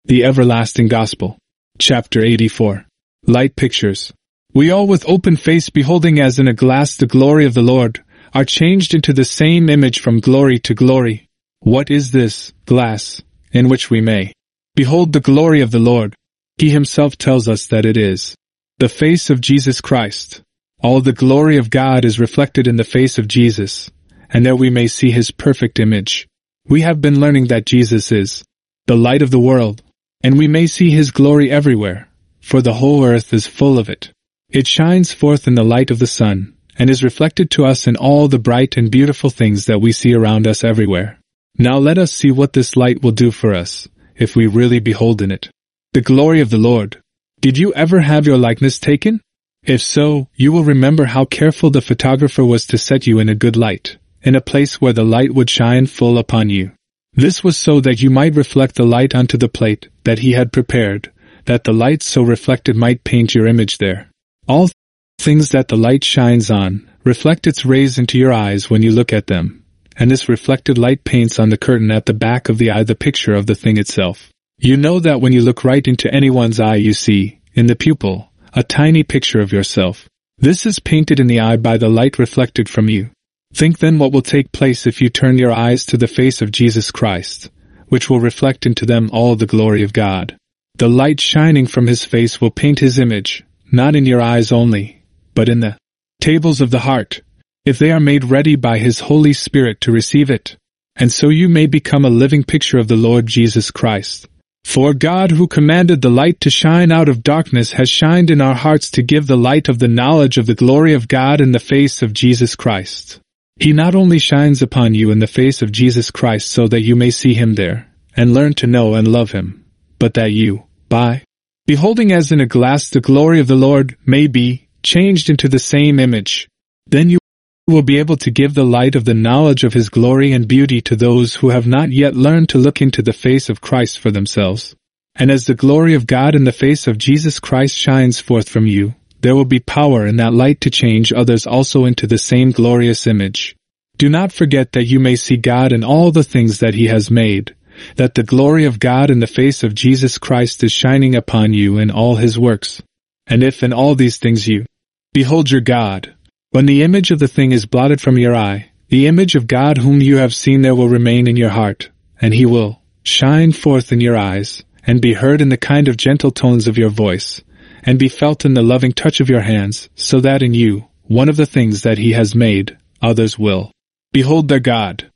The Everlasting Gospel. Chapter 84. Light Pictures. We all with open face beholding as in a glass the glory of the Lord, are changed into the same image from glory to glory. What is this glass, in which we may behold the glory of the Lord? He himself tells us that it is the face of Jesus Christ. All the glory of God is reflected in the face of Jesus, and that we may see his perfect image. We have been learning that Jesus is the light of the world, and we may see his glory everywhere, for the whole earth is full of it. It shines forth in the light of the sun, and is reflected to us in all the bright and beautiful things that we see around us everywhere. Now let us see what this light will do for us, if we really behold in it the glory of the Lord. Did you ever have your likeness taken? If so, you will remember how careful the photographer was to set you in a good light, in a place where the light would shine full upon you. This was so that you might reflect the light onto the plate that he had prepared, that the light so reflected might paint your image there. All things that the light shines on reflect its rays into your eyes when you look at them, and this reflected light paints on the curtain at the back of the eye the picture of the thing itself. You know that when you look right into anyone's eye you see, in the pupil, a tiny picture of yourself. This is painted in the eye by the light reflected from you. Think then what will take place if you turn your eyes to the face of Jesus Christ, which will reflect into them all the glory of God. The light shining from his face will paint his image, not in your eyes only, but in the tables of the heart, if they are made ready by his Holy Spirit to receive it. And so you may become a living picture of the Lord Jesus Christ. For God, who commanded the light to shine out of darkness, has shined in our hearts to give the light of the knowledge of the glory of God in the face of Jesus Christ. He not only shines upon you in the face of Jesus Christ so that you may see him there, and learn to know and love him, but that you, by beholding as in a glass the glory of the Lord, may be changed into the same image. Then you will be able to give the light of the knowledge of his glory and beauty to those who have not yet learned to look into the face of Christ for themselves. And as the glory of God in the face of Jesus Christ shines forth from you, there will be power in that light to change others also into the same glorious image. Do not forget that you may see God in all the things that he has made, that the glory of God in the face of Jesus Christ is shining upon you in all his works. And if in all these things you behold your God, when the image of the thing is blotted from your eye, the image of God whom you have seen there will remain in your heart, and he will shine forth in your eyes, and be heard in the kind of gentle tones of your voice, and be felt in the loving touch of your hands, so that in you, one of the things that he has made, others will behold their God.